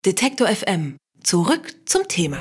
Detektor FM. Zurück zum Thema.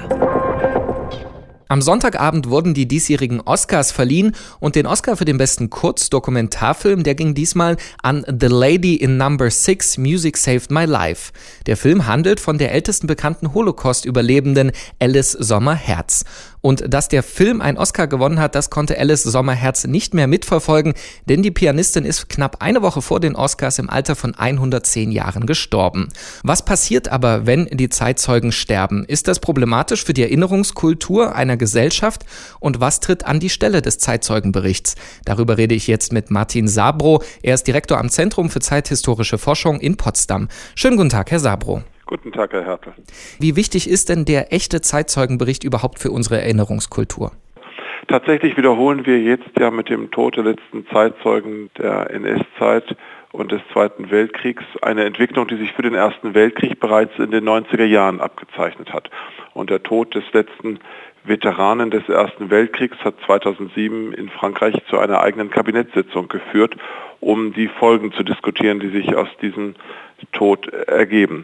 Am Sonntagabend wurden die diesjährigen Oscars verliehen und den Oscar für den besten Kurzdokumentarfilm, der ging diesmal an The Lady in Number 6, Music Saved My Life. Der Film handelt von der ältesten bekannten Holocaust-Überlebenden Alice Sommer-Herz. Und dass der Film einen Oscar gewonnen hat, das konnte Alice Sommer-Herz nicht mehr mitverfolgen, denn die Pianistin ist knapp eine Woche vor den Oscars im Alter von 110 Jahren gestorben. Was passiert aber, wenn die Zeitzeugen sterben? Ist das problematisch für die Erinnerungskultur einer Gesellschaft? Und was tritt an die Stelle des Zeitzeugenberichts? Darüber rede ich jetzt mit Martin Sabro. Er ist Direktor am Zentrum für zeithistorische Forschung in Potsdam. Schönen guten Tag, Herr Sabro. Guten Tag, Herr Hertel. Wie wichtig ist denn der echte Zeitzeugenbericht überhaupt für unsere Erinnerungskultur? Tatsächlich wiederholen wir jetzt ja mit dem Tod der letzten Zeitzeugen der NS-Zeit und des Zweiten Weltkriegs eine Entwicklung, die sich für den Ersten Weltkrieg bereits in den 90er Jahren abgezeichnet hat. Und der Tod des letzten Veteranen des Ersten Weltkriegs hat 2007 in Frankreich zu einer eigenen Kabinettssitzung geführt, um die Folgen zu diskutieren, die sich aus diesem Tod ergeben.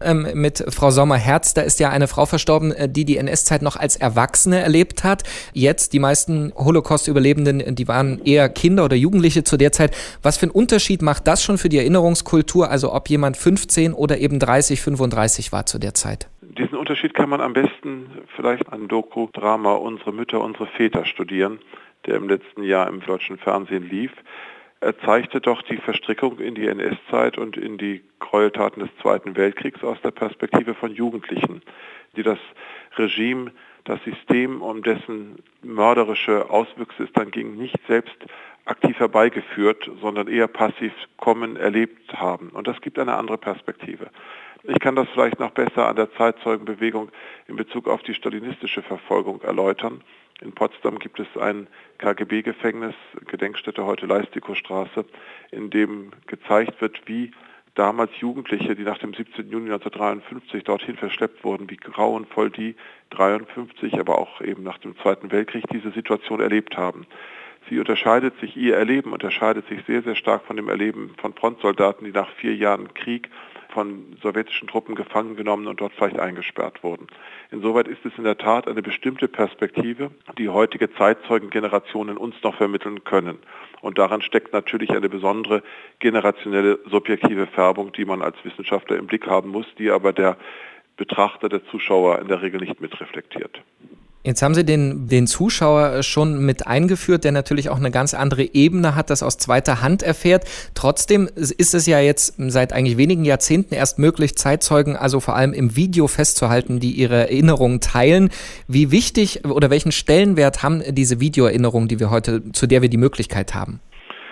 Mit Frau Sommer-Herz, da ist ja eine Frau verstorben, die NS-Zeit noch als Erwachsene erlebt hat. Jetzt, die meisten Holocaust-Überlebenden, die waren eher Kinder oder Jugendliche zu der Zeit. Was für einen Unterschied macht das schon für die Erinnerungskultur, also ob jemand 15 oder eben 30, 35 war zu der Zeit? Diesen Unterschied kann man am besten vielleicht an Doku-Drama Unsere Mütter, unsere Väter studieren, der im letzten Jahr im deutschen Fernsehen lief. Er zeigte doch die Verstrickung in die NS-Zeit und in die Gräueltaten des Zweiten Weltkriegs aus der Perspektive von Jugendlichen, die das Regime, das System, um dessen mörderische Auswüchse es dann ging, nicht selbst aktiv herbeigeführt, sondern eher passiv erlebt haben. Und das gibt eine andere Perspektive. Ich kann das vielleicht noch besser an der Zeitzeugenbewegung in Bezug auf die stalinistische Verfolgung erläutern. In Potsdam gibt es ein KGB-Gefängnis, Gedenkstätte heute Leistikow-Straße, in dem gezeigt wird, wie damals Jugendliche, die nach dem 17. Juni 1953 dorthin verschleppt wurden, wie grauenvoll die 53, aber auch eben nach dem Zweiten Weltkrieg diese Situation erlebt haben. Ihr Erleben unterscheidet sich sehr, sehr stark von dem Erleben von Frontsoldaten, die nach 4 Jahren Krieg von sowjetischen Truppen gefangen genommen und dort vielleicht eingesperrt wurden. Insoweit ist es in der Tat eine bestimmte Perspektive, die heutige Zeitzeugengenerationen uns noch vermitteln können. Und daran steckt natürlich eine besondere generationelle subjektive Färbung, die man als Wissenschaftler im Blick haben muss, die aber der Betrachter, der Zuschauer in der Regel nicht mitreflektiert. Jetzt haben Sie den Zuschauer schon mit eingeführt, der natürlich auch eine ganz andere Ebene hat, das aus zweiter Hand erfährt. Trotzdem ist es ja jetzt seit eigentlich wenigen Jahrzehnten erst möglich, Zeitzeugen also vor allem im Video festzuhalten, die ihre Erinnerungen teilen. Wie wichtig oder welchen Stellenwert haben diese Videoerinnerungen, zu der wir die Möglichkeit haben?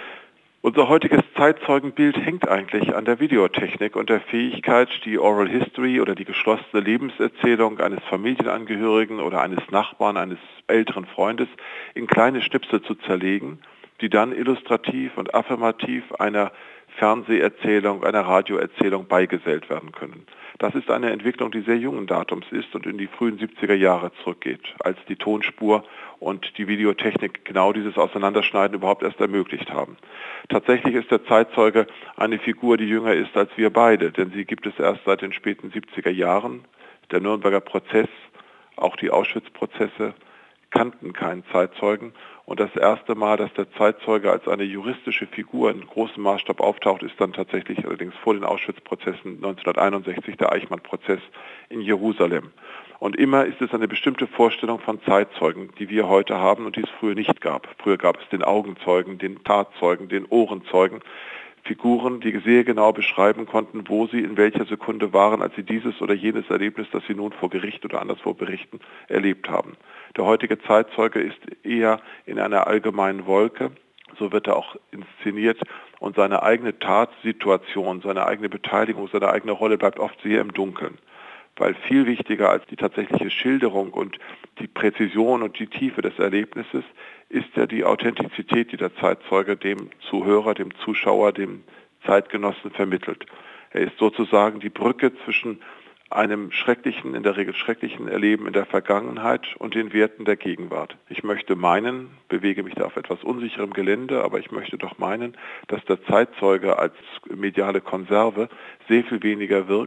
Unser heutiges Zeitzeugenbild hängt eigentlich an der Videotechnik und der Fähigkeit, die Oral History oder die geschlossene Lebenserzählung eines Familienangehörigen oder eines Nachbarn, eines älteren Freundes in kleine Schnipsel zu zerlegen, die dann illustrativ und affirmativ einer Fernseherzählung, einer Radioerzählung beigesellt werden können. Das ist eine Entwicklung, die sehr jungen Datums ist und in die frühen 70er Jahre zurückgeht, als die Tonspur und die Videotechnik genau dieses Auseinanderschneiden überhaupt erst ermöglicht haben. Tatsächlich ist der Zeitzeuge eine Figur, die jünger ist als wir beide, denn sie gibt es erst seit den späten 70er Jahren. Der Nürnberger Prozess, auch die Auschwitz-Prozesse kannten keinen Zeitzeugen. Und das erste Mal, dass der Zeitzeuge als eine juristische Figur in großem Maßstab auftaucht, ist dann tatsächlich allerdings vor den Auschwitz-Prozessen 1961 der Eichmann-Prozess in Jerusalem. Und immer ist es eine bestimmte Vorstellung von Zeitzeugen, die wir heute haben und die es früher nicht gab. Früher gab es den Augenzeugen, den Tatzeugen, den Ohrenzeugen. Figuren, die sehr genau beschreiben konnten, wo sie in welcher Sekunde waren, als sie dieses oder jenes Erlebnis, das sie nun vor Gericht oder anderswo berichten, erlebt haben. Der heutige Zeitzeuge ist eher in einer allgemeinen Wolke, so wird er auch inszeniert und seine eigene Tatsituation, seine eigene Beteiligung, seine eigene Rolle bleibt oft sehr im Dunkeln. Weil viel wichtiger als die tatsächliche Schilderung und die Präzision und die Tiefe des Erlebnisses ist ja die Authentizität, die der Zeitzeuge dem Zuhörer, dem Zuschauer, dem Zeitgenossen vermittelt. Er ist sozusagen die Brücke zwischen einem schrecklichen, in der Regel schrecklichen Erleben in der Vergangenheit und den Werten der Gegenwart. Ich möchte meinen, bewege mich da auf etwas unsicherem Gelände, aber ich möchte doch meinen, dass der Zeitzeuge als mediale Konserve sehr viel weniger wirkt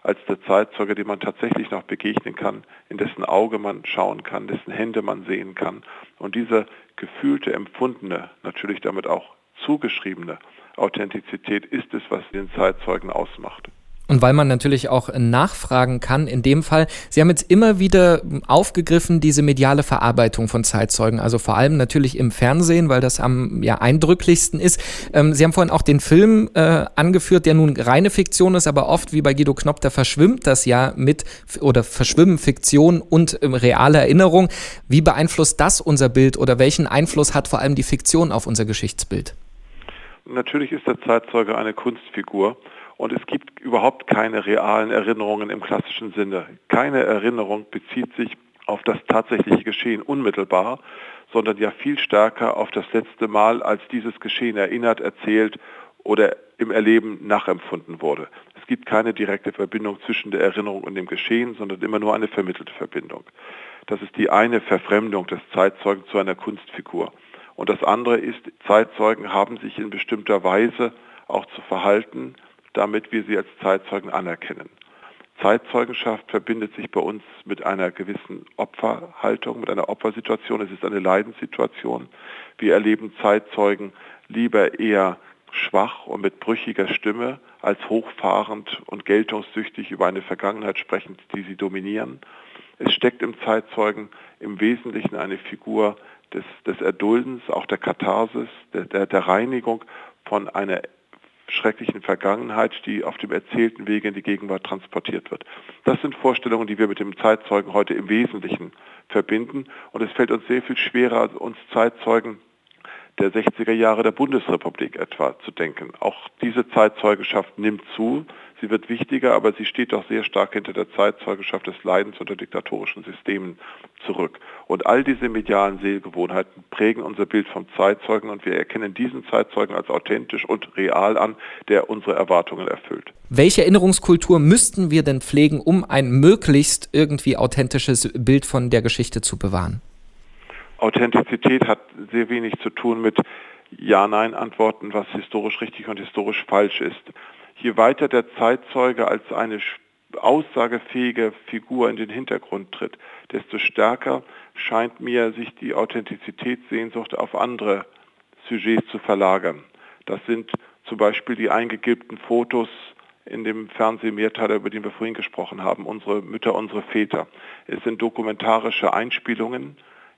als der Zeitzeuge, dem man tatsächlich noch begegnen kann, in dessen Auge man schauen kann, dessen Hände man sehen kann. Und diese gefühlte, empfundene, natürlich damit auch zugeschriebene Authentizität ist es, was den Zeitzeugen ausmacht. Und weil man natürlich auch nachfragen kann, in dem Fall, Sie haben jetzt immer wieder aufgegriffen, diese mediale Verarbeitung von Zeitzeugen, also vor allem natürlich im Fernsehen, weil das am eindrücklichsten ist. Sie haben vorhin auch den Film angeführt, der nun reine Fiktion ist, aber oft, wie bei Guido Knopp, da verschwimmt das ja mit, oder verschwimmen Fiktion und reale Erinnerung. Wie beeinflusst das unser Bild oder welchen Einfluss hat vor allem die Fiktion auf unser Geschichtsbild? Natürlich ist der Zeitzeuge eine Kunstfigur. Und es gibt überhaupt keine realen Erinnerungen im klassischen Sinne. Keine Erinnerung bezieht sich auf das tatsächliche Geschehen unmittelbar, sondern ja viel stärker auf das letzte Mal, als dieses Geschehen erinnert, erzählt oder im Erleben nachempfunden wurde. Es gibt keine direkte Verbindung zwischen der Erinnerung und dem Geschehen, sondern immer nur eine vermittelte Verbindung. Das ist die eine Verfremdung des Zeitzeugen zu einer Kunstfigur. Und das andere ist, Zeitzeugen haben sich in bestimmter Weise auch zu verhalten, damit wir sie als Zeitzeugen anerkennen. Zeitzeugenschaft verbindet sich bei uns mit einer gewissen Opferhaltung, mit einer Opfersituation. Es ist eine Leidenssituation. Wir erleben Zeitzeugen lieber eher schwach und mit brüchiger Stimme als hochfahrend und geltungssüchtig über eine Vergangenheit sprechend, die sie dominieren. Es steckt im Zeitzeugen im Wesentlichen eine Figur des Erduldens, auch der Katharsis, der Reinigung von einer schrecklichen Vergangenheit, die auf dem erzählten Wege in die Gegenwart transportiert wird. Das sind Vorstellungen, die wir mit dem Zeitzeugen heute im Wesentlichen verbinden. Und es fällt uns sehr viel schwerer, uns Zeitzeugen der 60er Jahre der Bundesrepublik etwa zu denken. Auch diese Zeitzeugenschaft nimmt zu. Sie wird wichtiger, aber sie steht doch sehr stark hinter der Zeitzeugenschaft des Leidens unter diktatorischen Systemen zurück. Und all diese medialen Sehgewohnheiten prägen unser Bild vom Zeitzeugen und wir erkennen diesen Zeitzeugen als authentisch und real an, der unsere Erwartungen erfüllt. Welche Erinnerungskultur müssten wir denn pflegen, um ein möglichst irgendwie authentisches Bild von der Geschichte zu bewahren? Authentizität hat sehr wenig zu tun mit Ja-Nein-Antworten, was historisch richtig und historisch falsch ist. Je weiter der Zeitzeuge als eine aussagefähige Figur in den Hintergrund tritt, desto stärker scheint mir, sich die Authentizitätssehnsucht auf andere Sujets zu verlagern. Das sind zum Beispiel die eingegilbten Fotos in dem Fernsehmehrteiler, über den wir vorhin gesprochen haben, unsere Mütter, unsere Väter. Es sind dokumentarische Einspielungen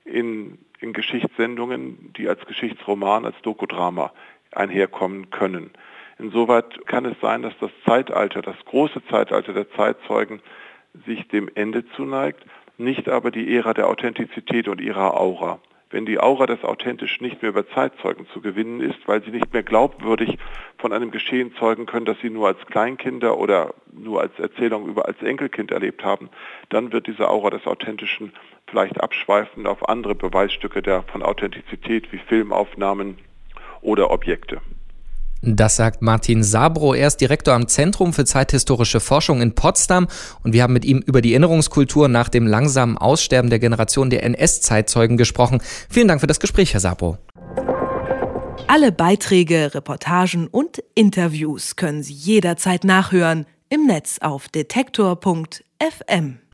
in Geschichtssendungen, die als Geschichtsroman, als Dokudrama einherkommen können. Insoweit kann es sein, dass das Zeitalter, das große Zeitalter der Zeitzeugen sich dem Ende zuneigt, nicht aber die Ära der Authentizität und ihrer Aura. Wenn die Aura des Authentisch nicht mehr über Zeitzeugen zu gewinnen ist, weil sie nicht mehr glaubwürdig von einem Geschehen zeugen können, das sie nur als Kleinkinder oder nur als Erzählung als Enkelkind erlebt haben, dann wird diese Aura des Authentischen vielleicht abschweifen auf andere Beweisstücke von Authentizität wie Filmaufnahmen oder Objekte. Das sagt Martin Sabro. Er ist Direktor am Zentrum für zeithistorische Forschung in Potsdam und wir haben mit ihm über die Erinnerungskultur nach dem langsamen Aussterben der Generation der NS-Zeitzeugen gesprochen. Vielen Dank für das Gespräch, Herr Sabro. Alle Beiträge, Reportagen und Interviews können Sie jederzeit nachhören im Netz auf detektor.fm.